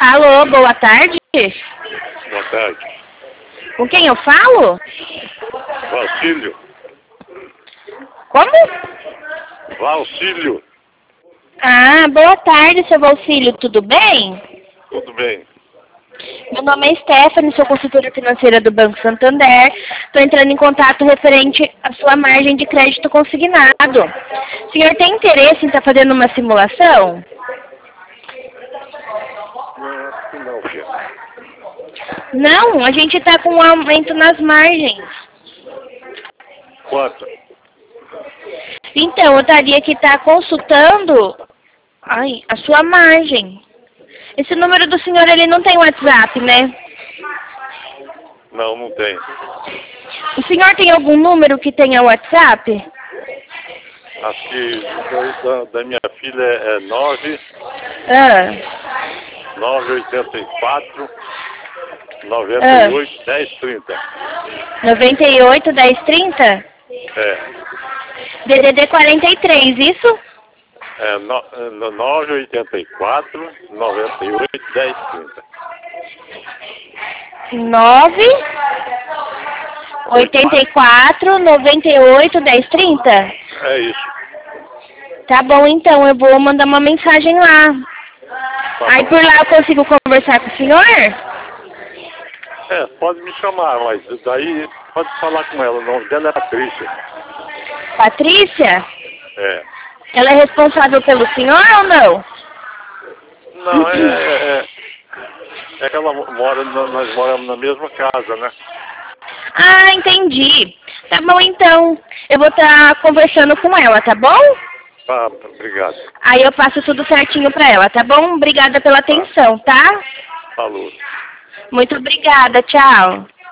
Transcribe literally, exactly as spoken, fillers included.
Alô, boa tarde. Boa tarde. Com quem eu falo? Valcílio. Como? Valcílio. Ah, boa tarde, seu Valcílio, tudo bem? Tudo bem. Meu nome é Stephanie, sou consultora financeira do Banco Santander. Estou entrando em contato referente à sua margem de crédito consignado. O senhor tem interesse em estar fazendo uma simulação? Não, acho que não, filho. Não, a gente está com um aumento nas margens. Quanto? Então, eu estaria que estar consultando ai, a sua margem. Esse número do senhor, ele não tem WhatsApp, né? Não, não tem. O senhor tem algum número que tenha WhatsApp? Acho que da, da minha filha é nove Ah, nove oito quatro noventa Ah. e oito dez trinta. noventa e oito, dez, trinta? É. D D D quarenta e três, isso? É no, no nove oito quatro noventa e oito dez trinta. nove oitenta e quatro, noventa e oito, dez, trinta? É isso. Tá bom, então, eu vou mandar uma mensagem lá. Tá Aí bom. por lá eu consigo conversar com o senhor? É, pode me chamar, mas daí pode falar com ela. O nome dela é Patrícia. Patrícia? É. Ela é responsável pelo senhor ou não? Não, é, é, é, é que ela mora, na- nós moramos na mesma casa, né? Ah, entendi. Tá bom, então. Eu vou estar conversando com ela, tá bom? Tá, obrigado. Aí eu passo tudo certinho pra ela, tá bom? Obrigada pela atenção, tá? Falou. Muito obrigada, tchau.